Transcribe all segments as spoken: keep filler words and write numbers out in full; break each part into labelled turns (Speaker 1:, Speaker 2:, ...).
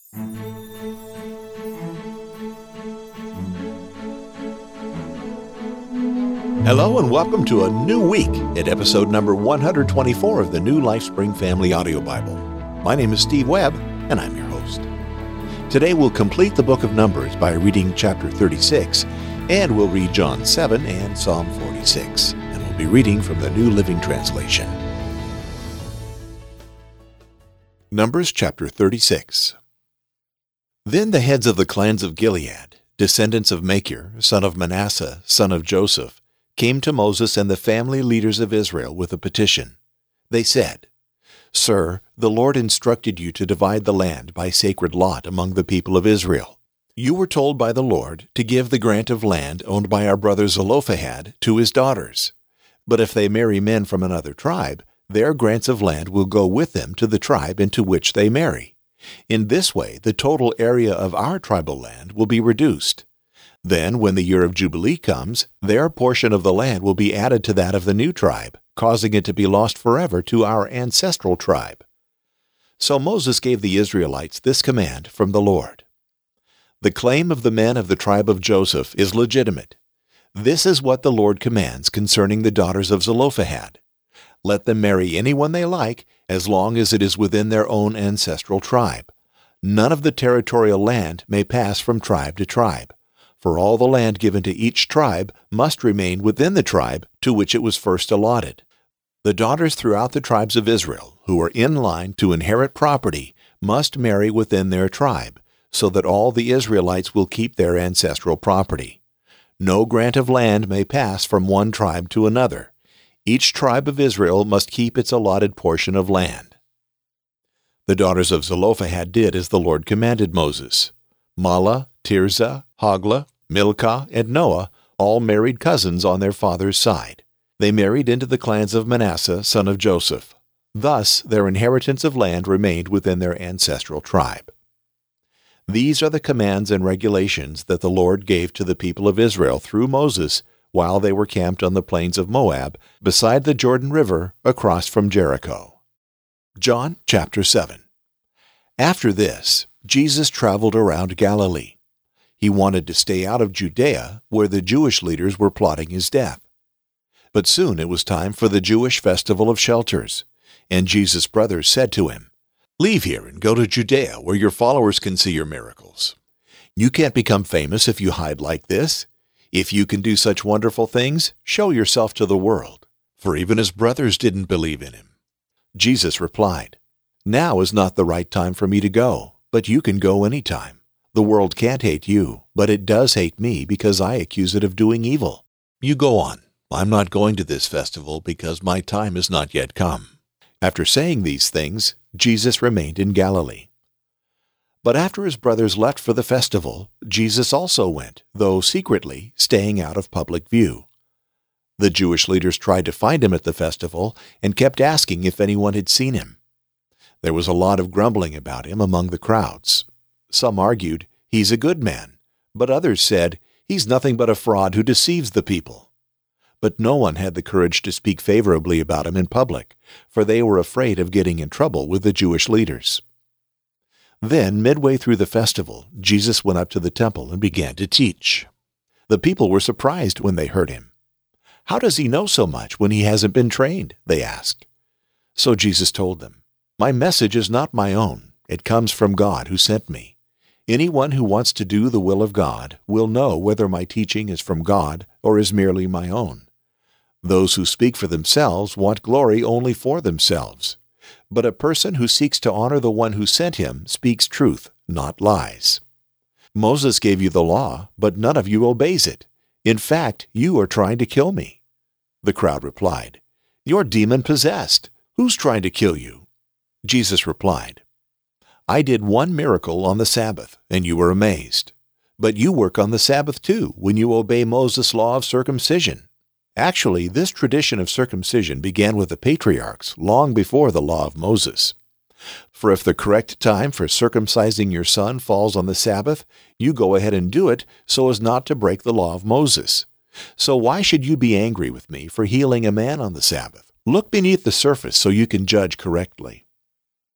Speaker 1: Hello and welcome to a new week at episode number one hundred twenty-four of the New LifeSpring Family Audio Bible. My name is Steve Webb, and I'm your host. Today we'll complete the book of Numbers by reading chapter thirty-six, and we'll read John seven and Psalm forty-six, and we'll be reading from the New Living Translation. Numbers chapter thirty-six. Then the heads of the clans of Gilead, descendants of Machir, son of Manasseh, son of Joseph, came to Moses and the family leaders of Israel with a petition. They said, "Sir, the Lord instructed you to divide the land by sacred lot among the people of Israel. You were told by the Lord to give the grant of land owned by our brother Zelophehad to his daughters. But if they marry men from another tribe, their grants of land will go with them to the tribe into which they marry. In this way, the total area of our tribal land will be reduced. Then, when the year of Jubilee comes, their portion of the land will be added to that of the new tribe, causing it to be lost forever to our ancestral tribe." So Moses gave the Israelites this command from the Lord. "The claim of the men of the tribe of Joseph is legitimate. This is what the Lord commands concerning the daughters of Zelophehad. Let them marry anyone they like, as long as it is within their own ancestral tribe. None of the territorial land may pass from tribe to tribe, for all the land given to each tribe must remain within the tribe to which it was first allotted. The daughters throughout the tribes of Israel who are in line to inherit property must marry within their tribe, so that all the Israelites will keep their ancestral property. No grant of land may pass from one tribe to another. Each tribe of Israel must keep its allotted portion of land." The daughters of Zelophehad did as the Lord commanded Moses. Mahlah, Tirzah, Hoglah, Milcah, and Noah all married cousins on their father's side. They married into the clans of Manasseh, son of Joseph. Thus their inheritance of land remained within their ancestral tribe. These are the commands and regulations that the Lord gave to the people of Israel through Moses while they were camped on the plains of Moab, beside the Jordan River, across from Jericho. John chapter seven. After this, Jesus traveled around Galilee. He wanted to stay out of Judea, where the Jewish leaders were plotting his death. But soon it was time for the Jewish festival of shelters, and Jesus' brothers said to him, "Leave here and go to Judea, where your followers can see your miracles. You can't become famous if you hide like this. If you can do such wonderful things, show yourself to the world." For even his brothers didn't believe in him. Jesus replied, "Now is not the right time for me to go, but you can go any time. The world can't hate you, but it does hate me because I accuse it of doing evil. You go on. I'm not going to this festival because my time has not yet come." After saying these things, Jesus remained in Galilee. But after his brothers left for the festival, Jesus also went, though secretly, staying out of public view. The Jewish leaders tried to find him at the festival and kept asking if anyone had seen him. There was a lot of grumbling about him among the crowds. Some argued, "He's a good man," but others said, "He's nothing but a fraud who deceives the people." But no one had the courage to speak favorably about him in public, for they were afraid of getting in trouble with the Jewish leaders. Then, midway through the festival, Jesus went up to the temple and began to teach. The people were surprised when they heard him. "How does he know so much when he hasn't been trained?" they asked. So Jesus told them, "My message is not my own. It comes from God who sent me. Anyone who wants to do the will of God will know whether my teaching is from God or is merely my own. Those who speak for themselves want glory only for themselves. But a person who seeks to honor the one who sent him speaks truth, not lies. Moses gave you the law, but none of you obeys it. In fact, you are trying to kill me." The crowd replied, "You're demon-possessed. Who's trying to kill you?" Jesus replied, "I did one miracle on the Sabbath, and you were amazed. But you work on the Sabbath too, when you obey Moses' law of circumcision. Actually, this tradition of circumcision began with the patriarchs long before the law of Moses. For if the correct time for circumcising your son falls on the Sabbath, you go ahead and do it so as not to break the law of Moses. So why should you be angry with me for healing a man on the Sabbath? Look beneath the surface so you can judge correctly."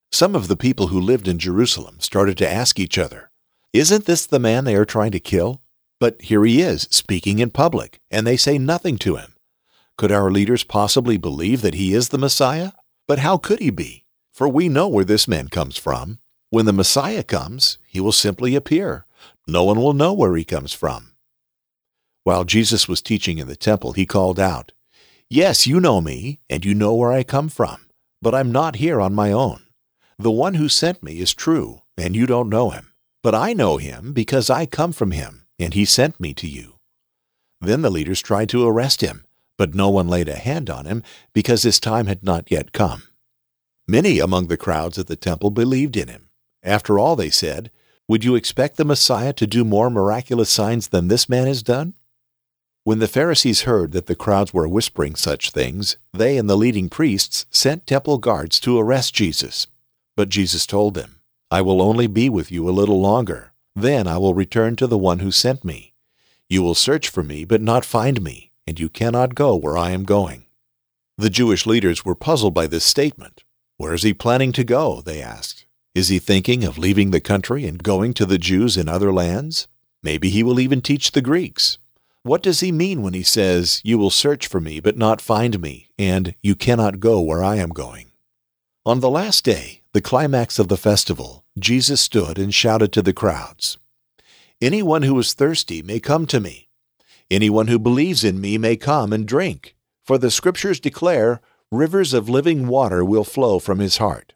Speaker 1: Some of the people who lived in Jerusalem started to ask each other, "Isn't this the man they are trying to kill? But here he is, speaking in public, and they say nothing to him. Could our leaders possibly believe that he is the Messiah? But how could he be? For we know where this man comes from. When the Messiah comes, he will simply appear. No one will know where he comes from." While Jesus was teaching in the temple, he called out, "Yes, you know me, and you know where I come from, but I'm not here on my own. The one who sent me is true, and you don't know him. But I know him because I come from him, and he sent me to you." Then the leaders tried to arrest him, but no one laid a hand on him because his time had not yet come. Many among the crowds at the temple believed in him. After all, they said, "Would you expect the Messiah to do more miraculous signs than this man has done?" When the Pharisees heard that the crowds were whispering such things, they and the leading priests sent temple guards to arrest Jesus. But Jesus told them, "I will only be with you a little longer. Then I will return to the one who sent me. You will search for me, but not find me, and you cannot go where I am going." The Jewish leaders were puzzled by this statement. "Where is he planning to go?" they asked. "Is he thinking of leaving the country and going to the Jews in other lands? Maybe he will even teach the Greeks. What does he mean when he says, 'You will search for me, but not find me,' and 'You cannot go where I am going'?" On the last day, the climax of the festival, Jesus stood and shouted to the crowds, "Anyone who is thirsty may come to me. Anyone who believes in me may come and drink, for the Scriptures declare rivers of living water will flow from his heart."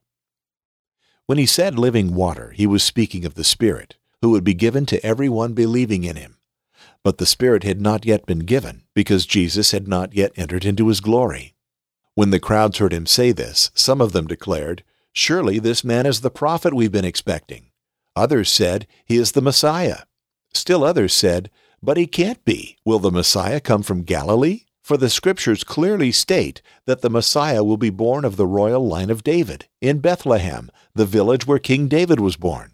Speaker 1: When he said living water, he was speaking of the Spirit, who would be given to everyone believing in him. But the Spirit had not yet been given, because Jesus had not yet entered into his glory. When the crowds heard him say this, some of them declared, "Surely this man is the prophet we've been expecting." Others said, "He is the Messiah." Still others said, "But he can't be. Will the Messiah come from Galilee? For the Scriptures clearly state that the Messiah will be born of the royal line of David, in Bethlehem, the village where King David was born."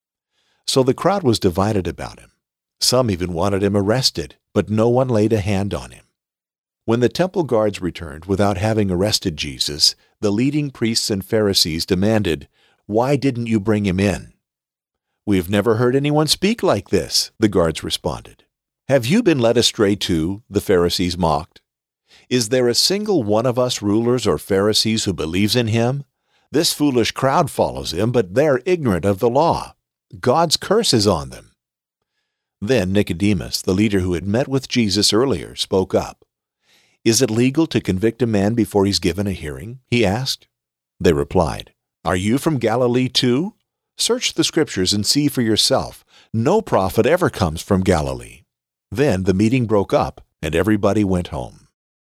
Speaker 1: So the crowd was divided about him. Some even wanted him arrested, but no one laid a hand on him. When the temple guards returned without having arrested Jesus, the leading priests and Pharisees demanded, "Why didn't you bring him in?" "We've never heard anyone speak like this," the guards responded. "Have you been led astray too?" the Pharisees mocked. "Is there a single one of us rulers or Pharisees who believes in him? This foolish crowd follows him, but they're ignorant of the law. God's curse is on them." Then Nicodemus, the leader who had met with Jesus earlier, spoke up. "Is it legal to convict a man before he's given a hearing?" he asked. They replied, "Are you from Galilee too? Search the Scriptures and see for yourself. No prophet ever comes from Galilee." Then the meeting broke up, and everybody went home.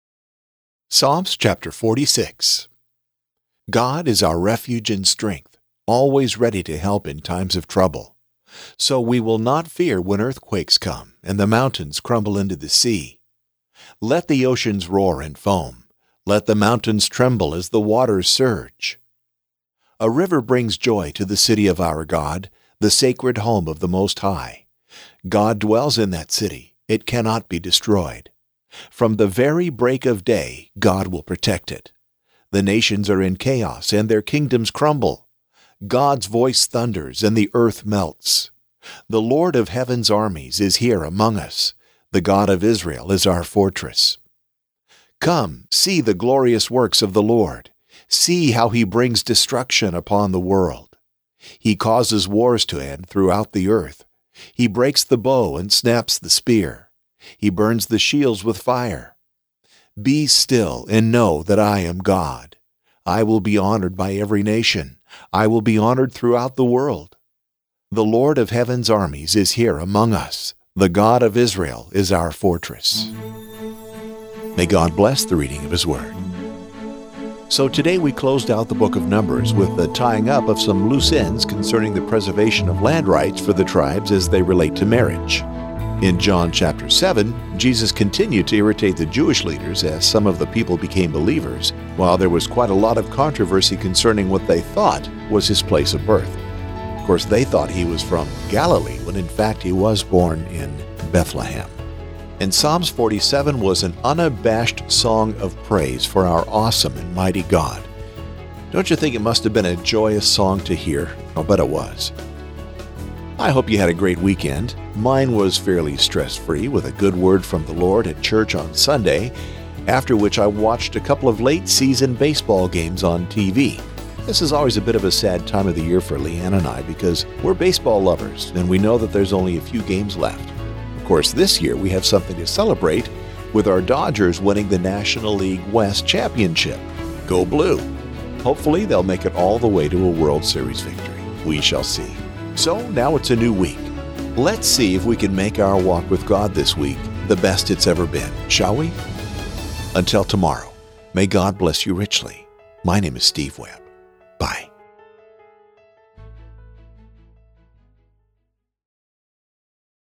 Speaker 1: Psalms chapter forty-six. God is our refuge and strength, always ready to help in times of trouble. So we will not fear when earthquakes come and the mountains crumble into the sea. Let the oceans roar and foam. Let the mountains tremble as the waters surge. A river brings joy to the city of our God, the sacred home of the Most High. God dwells in that city. It cannot be destroyed. From the very break of day, God will protect it. The nations are in chaos and their kingdoms crumble. God's voice thunders and the earth melts. The Lord of heaven's armies is here among us. The God of Israel is our fortress. Come, see the glorious works of the Lord. See how he brings destruction upon the world. He causes wars to end throughout the earth. He breaks the bow and snaps the spear. He burns the shields with fire. Be still and know that I am God. I will be honored by every nation. I will be honored throughout the world. The Lord of heaven's armies is here among us. The God of Israel is our fortress. May God bless the reading of his word. So today we closed out the book of Numbers with the tying up of some loose ends concerning the preservation of land rights for the tribes as they relate to marriage. In John chapter seven, Jesus continued to irritate the Jewish leaders as some of the people became believers, while there was quite a lot of controversy concerning what they thought was his place of birth. Of course, they thought he was from Galilee, when in fact he was born in Bethlehem. And Psalms forty-seven was an unabashed song of praise for our awesome and mighty God. Don't you think it must have been a joyous song to hear? I'll bet it was. I hope you had a great weekend. Mine was fairly stress-free with a good word from the Lord at church on Sunday, after which I watched a couple of late-season baseball games on T V. This is always a bit of a sad time of the year for Leanne and I because we're baseball lovers and we know that there's only a few games left. Of course, this year we have something to celebrate with our Dodgers winning the National League West Championship. Go Blue! Hopefully they'll make it all the way to a World Series victory. We shall see. So now it's a new week. Let's see if we can make our walk with God this week the best it's ever been, shall we? Until tomorrow, may God bless you richly. My name is Steve Webb.